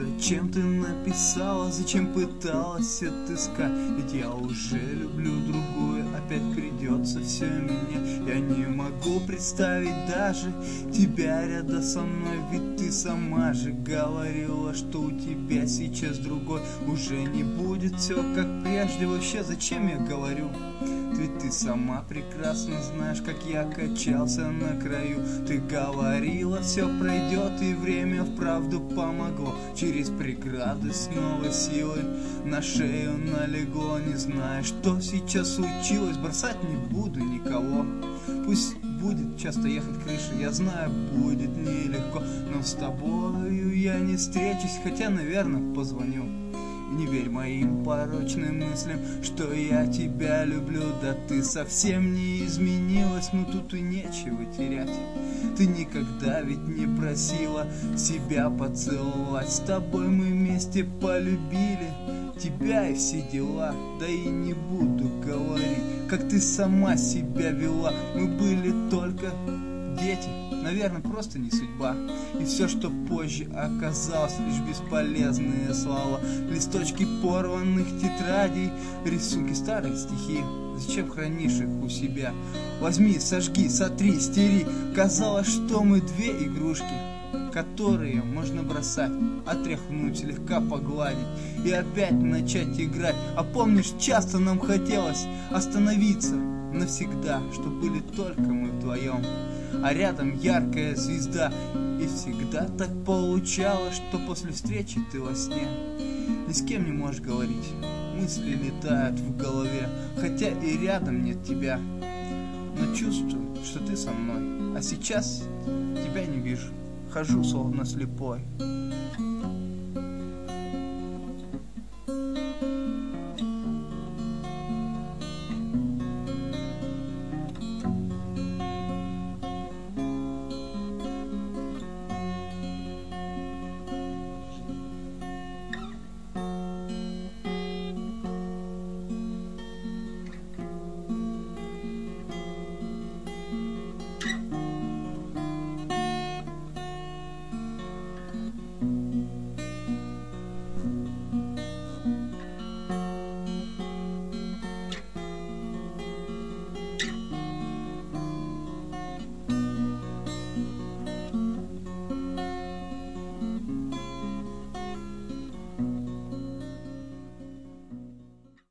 Зачем ты написала, зачем пыталась отыскать? Ведь я уже люблю другую, опять придется все менять. Я не могу представить даже тебя рядом со мной, ведь ты сама же говорила, что у тебя сейчас другой. Уже не будет все как прежде, вообще зачем я говорю? Ведь ты сама прекрасно знаешь, как я качался на краю. Ты говорила, все пройдет, и время вправду помогло. Через преграды с новой силой на шею налегло. Не знаю, что сейчас случилось, бросать не буду никого. Пусть будет часто ехать крыша, я знаю, будет нелегко, но с тобою я не встречусь, хотя, наверное, позвоню. Не верь моим порочным мыслям, что я тебя люблю. Да ты совсем не изменилась, ну тут и нечего терять. Ты никогда ведь не просила себя поцеловать. С тобой мы вместе полюбили тебя и все дела. Да и не буду говорить, как ты сама себя вела. Мы были только дети, наверное, просто не судьба. И все, что позже оказалось, лишь бесполезные слова. Листочки порванных тетрадей, рисунки, старые стихи. Зачем хранишь их у себя? Возьми, сожги, сотри, стери. Казалось, что мы две игрушки, которые можно бросать, отряхнуть, слегка погладить и опять начать играть. А помнишь, часто нам хотелось остановиться навсегда, что были только мы вдвоем, а рядом яркая звезда. И всегда так получалось, что после встречи ты во сне ни с кем не можешь говорить. Мысли летают в голове, хотя и рядом нет тебя, но чувствую, что ты со мной. А сейчас тебя не вижу, хожу словно слепой.